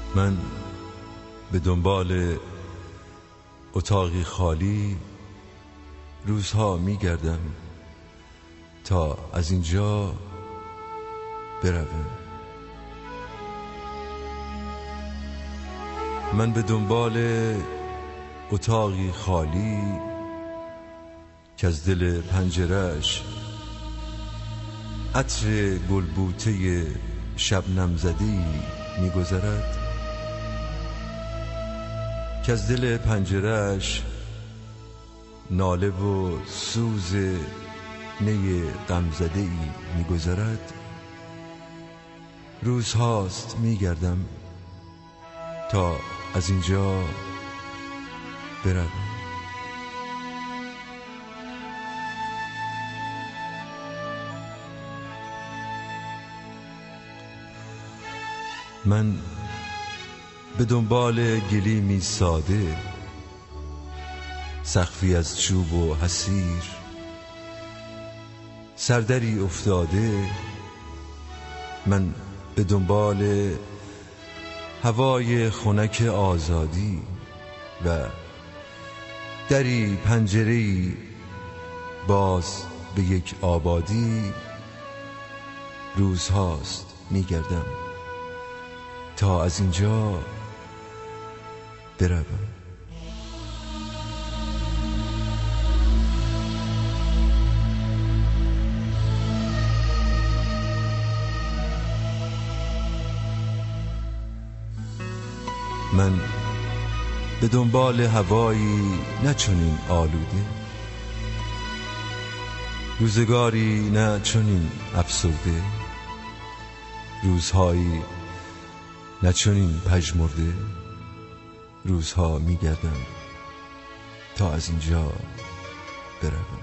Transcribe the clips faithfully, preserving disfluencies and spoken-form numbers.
من به دنبال اتاقی خالی روزها میگردم تا از اینجا بروم. من به دنبال اتاقی خالی که از دل پنجره‌اش عطر گلبوته شبنم زده‌ای می‌گذرد، که از دل پنجره‌اش ناله و سوز نی غمزده‌ای می‌گذرد. روزهاست می‌گردم تا از اینجا بروم. من به دنبال گلیمی ساده، سقفی از چوب و حصیر، سردری افتاده. من به دنبال هوای خنک آزادی و دری پنجره‌ای باز به یک آبادی. روزهاست میگردم تا از اینجا بروم. من به دنبال هوایی نه چنین آلوده، روزگاری نه چنین افسرده، روزهایی نه چنین پژمرده. روزها میگردم تا از اینجا بروم.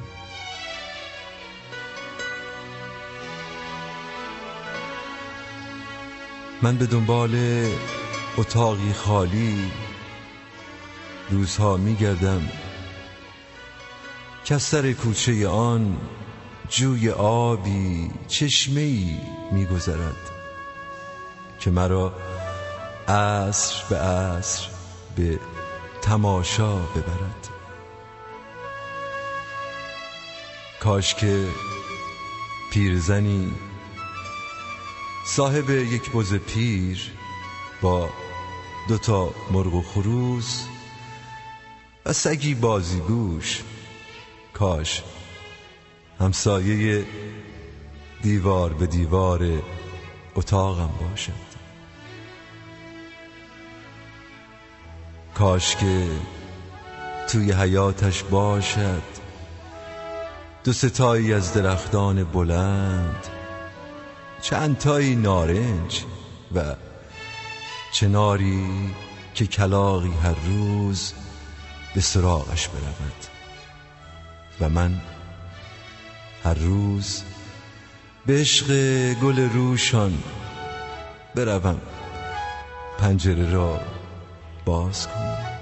من به دنبال اتاقی خالی روزها میگردم که از سر کوچه آن جوی آبی چشمه‌ای میگذرد که مرا عصر به عصر به تماشا ببرد. کاش که پیرزنی صاحب یک بز پیر با دوتا مرغ و خروس و سگی بازیگوش، کاش همسایه دیوار به دیوار اتاقم باشد. کاش که توی حیاتش باشد دو ستایی از درختان بلند، چند تایی نارنج و چناری که کلاغی هر روز به سراغش برود و من هر روز به عشق گل روشان بروم پنجره را باز کنم.